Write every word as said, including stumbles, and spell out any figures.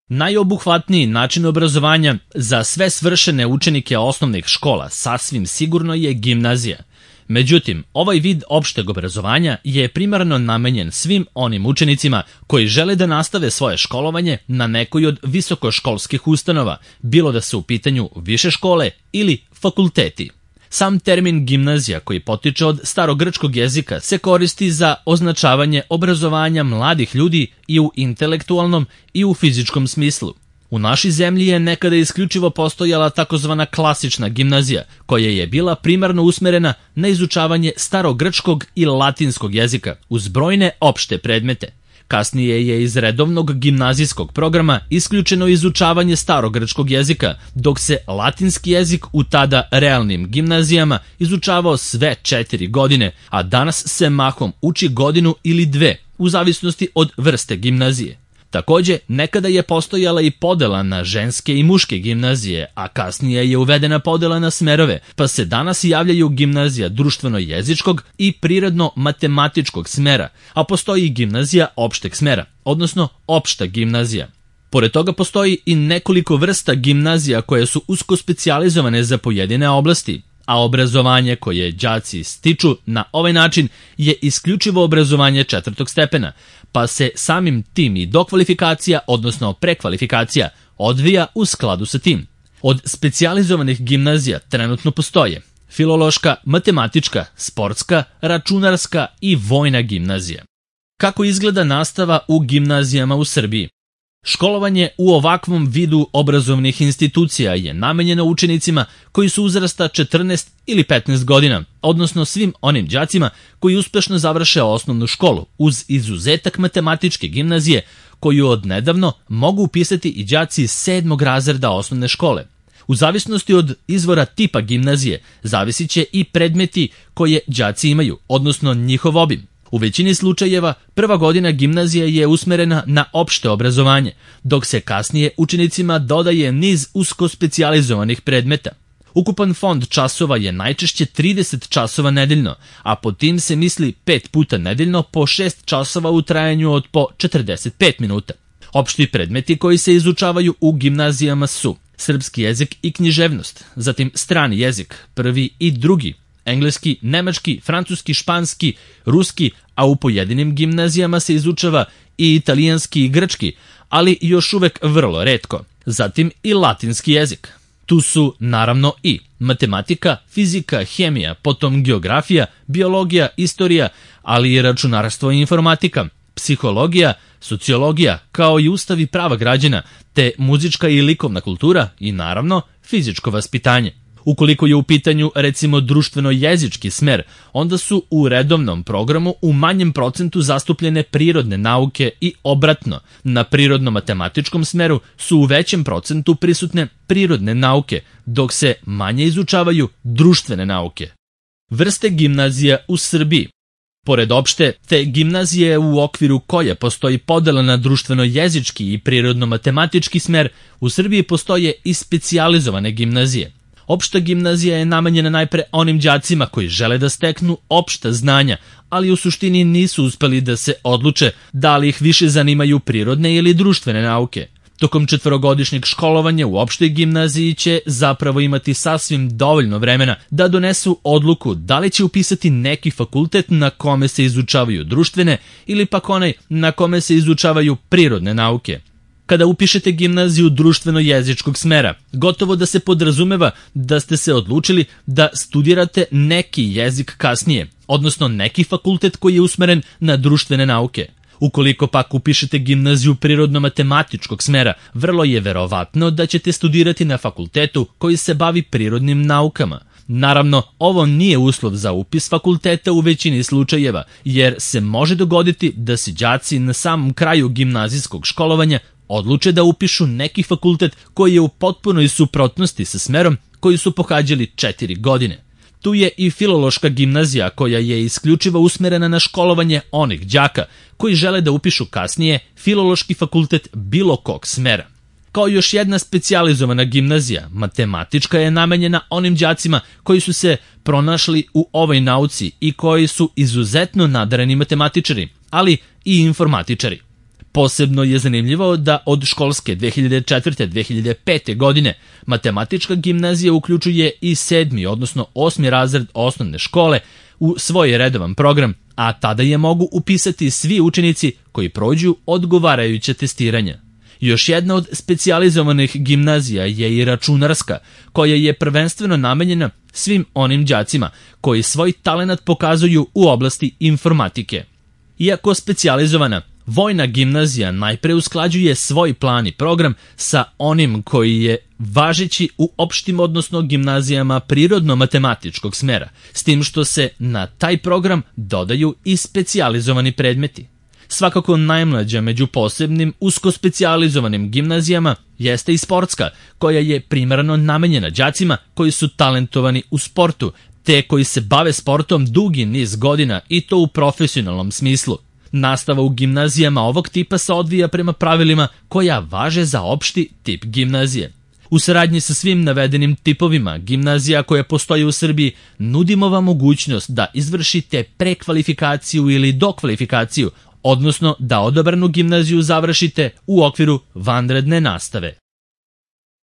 Najobuhvatniji način obrazovanja za sve svršene učenike osnovnih škola sasvim sigurno je gimnazija. Međutim, ovaj vid opšteg obrazovanja je primarno namenjen svim onim učenicima koji žele da nastave svoje školovanje na nekoj od visokoškolskih ustanova, bilo da su u pitanju više škole ili fakulteti. Sam termin gimnazija, koji potiče od starogrčkog jezika, se koristi za označavanje obrazovanja mladih ljudi i u intelektualnom i u fizičkom smislu. U našoj zemlji je nekada isključivo postojala takozvana klasična gimnazija, koja je bila primarno usmerena na izučavanje starogrčkog i latinskog jezika, uz brojne opšte predmete. Kasnije je iz redovnog gimnazijskog programa isključeno izučavanje starogrčkog jezika, dok se latinski jezik u tada realnim gimnazijama izučavao sve četiri godine, a danas se mahom uči godinu ili dve, u zavisnosti od vrste gimnazije. Takođe, nekada je postojala i podela na ženske i muške gimnazije, a kasnije je uvedena podela na smerove, pa se danas javljaju gimnazija društveno-jezičkog i prirodno-matematičkog smera, a postoji i gimnazija opšteg smera, odnosno opšta gimnazija. Pored toga postoji i nekoliko vrsta gimnazija koje su usko specijalizovane za pojedine oblasti, a obrazovanje koje đaci stiču na ovaj način je isključivo obrazovanje četvrtog stepena, pa se samim tim i dokvalifikacija, odnosno prekvalifikacija, odvija u skladu sa tim. Od specijalizovanih gimnazija trenutno postoje filološka, matematička, sportska, računarska i vojna gimnazija. Kako izgleda nastava u gimnazijama u Srbiji? Školovanje u ovakvom vidu obrazovnih institucija je namenjeno učenicima koji su uzrasta četrnaest ili petnaest godina, odnosno svim onim đacima koji uspešno završe osnovnu školu, uz izuzetak matematičke gimnazije, koju odnedavno mogu upisati i đaci sedmog razreda osnovne škole. U zavisnosti od izvora tipa gimnazije, zavisit će i predmeti koje đaci imaju, odnosno njihov obim. U većini slučajeva prva godina gimnazije je usmerena na opšte obrazovanje, dok se kasnije učenicima dodaje niz usko specijalizovanih predmeta. Ukupan fond časova je najčešće trideset časova nedeljno, a pod tim se misli pet puta nedeljno po šest časova u trajanju od po četrdeset pet minuta. Opšti predmeti koji se izučavaju u gimnazijama su srpski jezik i književnost, zatim strani jezik, prvi i drugi, engleski, nemački, francuski, španski, ruski, a u pojedinim gimnazijama se izučava i italijanski i grčki, ali još uvek vrlo retko. Zatim i latinski jezik. Tu su naravno i matematika, fizika, hemija, potom geografija, biologija, istorija, ali i računarstvo i informatika, psihologija, sociologija, kao i ustav i prava građana, te muzička i likovna kultura i naravno fizičko vaspitanje. Ukoliko je u pitanju, recimo, društveno-jezički smer, onda su u redovnom programu u manjem procentu zastupljene prirodne nauke i obratno. Na prirodno-matematičkom smeru su u većem procentu prisutne prirodne nauke, dok se manje izučavaju društvene nauke. Vrste gimnazija u Srbiji. Pored opšte, te gimnazije u okviru koje postoji podela na društveno-jezički i prirodno-matematički smer, u Srbiji postoje i specijalizovane gimnazije. Opšta gimnazija je namenjena najpre onim đacima koji žele da steknu opšta znanja, ali u suštini nisu uspeli da se odluče da li ih više zanimaju prirodne ili društvene nauke. Tokom četvorogodišnjeg školovanja u opštoj gimnaziji će zapravo imati sasvim dovoljno vremena da donesu odluku da li će upisati neki fakultet na kome se izučavaju društvene ili pak onaj na kome se izučavaju prirodne nauke. Kada upišete gimnaziju društveno-jezičkog smera, gotovo da se podrazumeva da ste se odlučili da studirate neki jezik kasnije, odnosno neki fakultet koji je usmeren na društvene nauke. Ukoliko pak upišete gimnaziju prirodno-matematičkog smera, vrlo je verovatno da ćete studirati na fakultetu koji se bavi prirodnim naukama. Naravno, ovo nije uslov za upis fakulteta u većini slučajeva, jer se može dogoditi da se đaci na samom kraju gimnazijskog školovanja odluče da upišu neki fakultet koji je u potpunoj suprotnosti sa smerom koji su pohađali četiri godine. Tu je i filološka gimnazija koja je isključivo usmerena na školovanje onih đaka koji žele da upišu kasnije filološki fakultet bilo kog smera. Kao još jedna specijalizovana gimnazija, matematička, je namenjena onim đacima koji su se pronašli u ovoj nauci i koji su izuzetno nadareni matematičari, ali i informatičari. Posebno je zanimljivo da od školske dve hiljade četvrte do dve hiljade pete. godine matematička gimnazija uključuje i sedmi, odnosno osmi razred osnovne škole u svoj redovan program, a tada je mogu upisati svi učenici koji prođu odgovarajuće testiranja. Još jedna od specijalizovanih gimnazija je i računarska, koja je prvenstveno namenjena svim onim đacima koji svoj talenat pokazuju u oblasti informatike. Iako specijalizovana, vojna gimnazija najpre usklađuje svoj plan i program sa onim koji je važeći u opštim, odnosno gimnazijama prirodno-matematičkog smera, s tim što se na taj program dodaju i specijalizovani predmeti. Svakako najmlađa među posebnim usko specijalizovanim gimnazijama jeste i sportska, koja je primarno namenjena đacima koji su talentovani u sportu, te koji se bave sportom dugi niz godina i to u profesionalnom smislu. Nastava u gimnazijama ovog tipa se odvija prema pravilima koja važe za opšti tip gimnazije. U saradnji sa svim navedenim tipovima gimnazija koje postoje u Srbiji nudimo vam mogućnost da izvršite prekvalifikaciju ili dokvalifikaciju, odnosno da odabranu gimnaziju završite u okviru vanredne nastave.